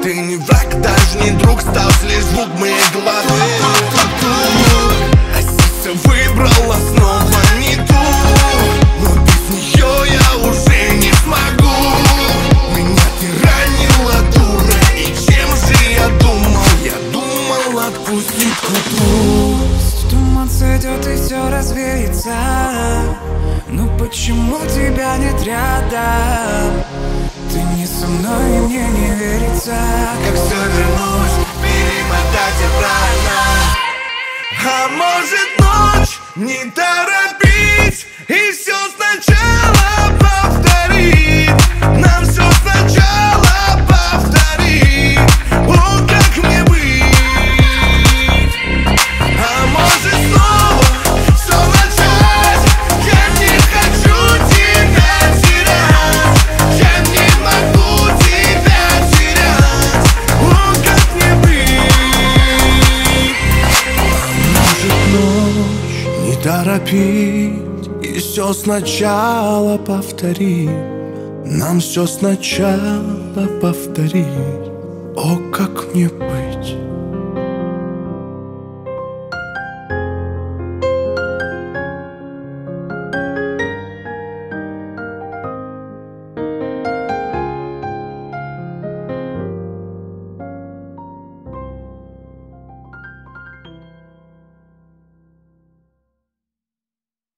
Ты не враг, даже не друг, став лишь звук моей головы. А сердце выбрало снова не ту, но без нее я уже не смогу. Меня ты ранила, дура, и чем же я думал? Я думал отпустить к утру. Туман сойдет и все развеется. Но почему тебя нет рядом? Ты не со мной, и мне не верится. Как все вернуть, перемотать обратно. А может ночь не торопить и все сначала повторить. Нам все сначала повторить. О, как мне быть? А может снова все начать? Я не хочу тебя терять. Я не могу тебя терять. О, как мне быть? А может ночь не торопить и все сначала повторить. Нам все сначала повторить. О, как мне